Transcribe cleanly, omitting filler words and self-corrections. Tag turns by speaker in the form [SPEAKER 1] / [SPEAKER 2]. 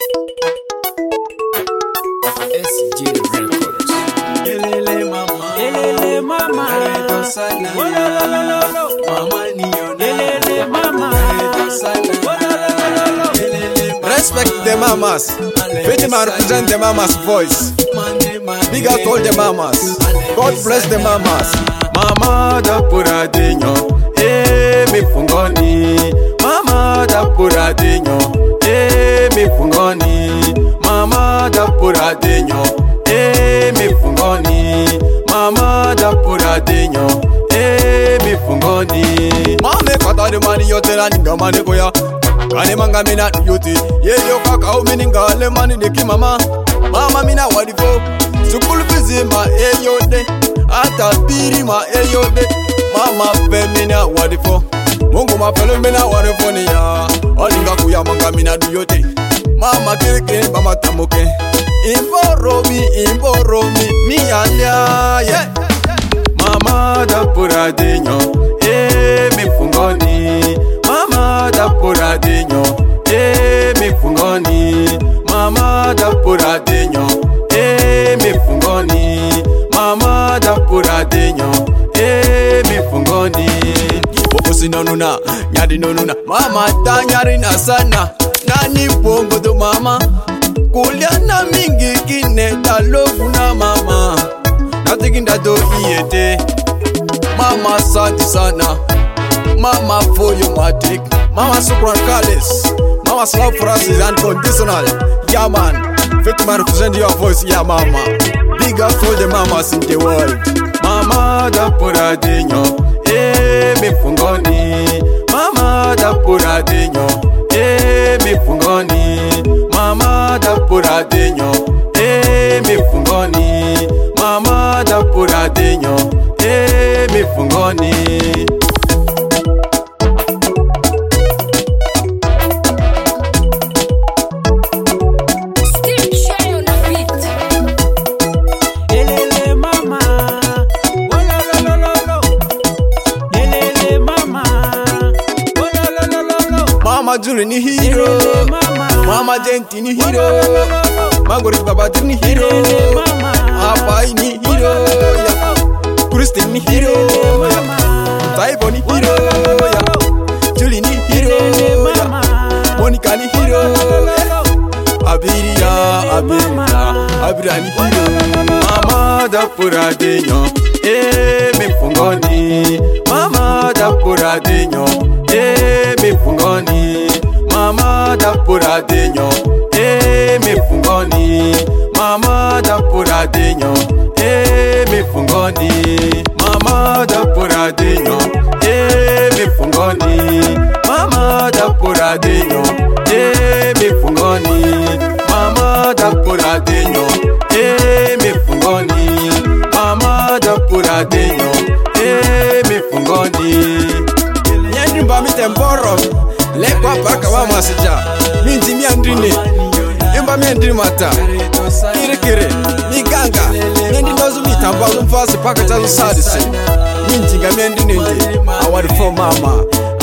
[SPEAKER 1] SG Records.
[SPEAKER 2] Elele mama,
[SPEAKER 1] Elele mama,
[SPEAKER 2] Areto sana, mama niona,
[SPEAKER 1] Elele mama,
[SPEAKER 2] Areto sana, Elele mama.
[SPEAKER 3] Respect the mamas. Fatima represent the mamas' voice. Big out all the mamas. God bless the mamas. Mama da puradinho, mi fungoni. Mama da puradinho, mi fungoni. Mama da puradinho, mi fungoni. Mama da puradinho, mi fungoni. Mame kata de mani yotela ninga mani koya. Kane manga mina yuti, ye yo kaka o mininga le mani neki mama. Mama mina wadifo, sukulu fizima eyode, ata birima eyode. Mama pe mina wadifo, Mungu mapelo mina wadifo ni ya. Olinga kuya manga mina duyote, mama kireke mama tamoke. Imboromi, mi alia, yeah. Mama da puradinho, mi fungoni. Mama da puradinho, mi fungoni. Mama da puradinho, mi fungoni. Mama da puradinho, mi fungoni. Bobosi nonuna, nyadi nonuna. Mama ta nyari na sana, nani bongo do mama. Kuliana mingi kine talofu na mama. Natikinda do iyete. Mama santi sana. Mama for you matic. Mama super Kalis. Mama's love for us is unconditional. Yeah man, Fatima represent your voice, yeah mama. Big up for the mamas in the world. Mama da puradinho, mi fungoni. Mama da puradinho, mi fungoni. Mama da puradinho, mi fungoni. Mama da puradinho, mi fungoni. Mama Julie ni hero, Mama Genti ni hero, Magori Baba ni hero, Apai ni hero, Christine ni hero, Taibo ni hero, Julie ni hero, Monica ni hero, Abiria ni hero. Mama da puradinho, mi fungoni. Mama da puradinho, mi fungoni. Mama da puradinho, mi fungoni. Mama da puradinho, mi fungoni. Mama da puradinho, mi fungoni. Mama da puradinho, mi fungoni. Mama da puradinho, mi fungoni. Mama da puradinho, mi fungoni. Nyandimba mitemboro, lekwa paka wa masija. Minji miandrine, imba miandrine mata. Kire, miganga. Nyandimbazu mitambazu mfasi paka chazu sadisi. Minji nga miandrine, I want for mama.